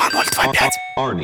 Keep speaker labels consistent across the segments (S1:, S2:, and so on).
S1: 2025.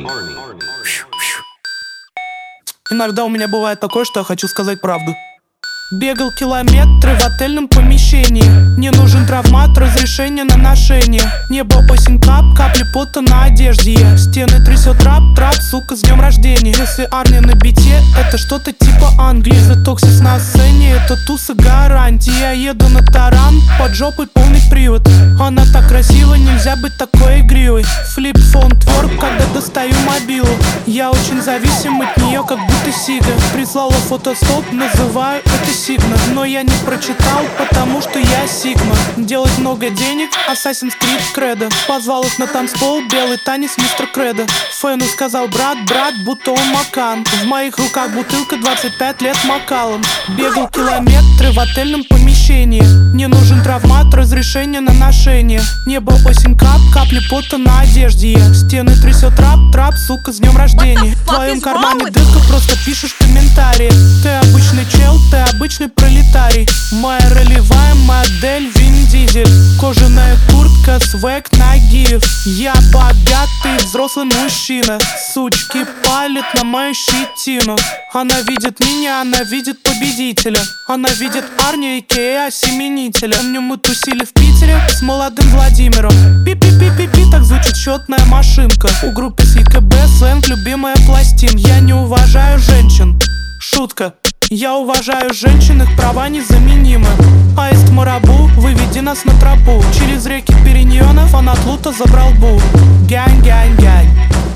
S2: Иногда у меня бывает такое, что я хочу сказать правду. Бегал километры в отельном помещении. Не нужен травмат, разрешение на ношение. Небо осень, капли пота на одежде. Стены трясет трап, сука, с днем рождения. Если армия на бите, это что-то типа Англии. Если токсис на сцене, это туса гарантии. Я еду на таран, под жопой полный привод. Она так красива, нельзя быть такой игривой. Флип-фон тверк, когда достаю мобилу. Я очень зависим от нее, как будто сига. Прислала фотостоп, называю это Сигна. Но я не прочитал, потому что я Сигма. Делать много денег, Assassin's Creed Кредо. Позвал их на танцпол, белый танец, мистер Кредо. Фэну сказал брат, будто он Макан. В моих руках бутылка 25 лет Макалом. Бегал километры в отельном помещении. Не нужен травмат, разрешение на ношение. Небо осень, капли пота на одежде. Стены трясет трап, сука, с днем рождения. В твоем кармане дырка, просто пишешь комментарии. Ты обычный чел, ты обычный пролетарий. Моя ролевая модель Вин Дизель. Кожаная куртка, свек Нагиев. Я богатый взрослый мужчина. Сучки палят на мою щетину. Она видит меня, она видит победителя. Она видит Арни, а.к.а. осеменителя. Помню, мы тусили в Питере с молодым Владимиром. Пи-пи-пи-пи-пи, так звучит счетная машинка. У группы с ЕКБ сленг, любимая пластин. Я не уважаю женщин. Шутка. Я уважаю женщин, их права незаменимы. Аист Марабу, выведи нас на тропу. Через реки Пиреньонов, фанат лута забрал бу. Гянь.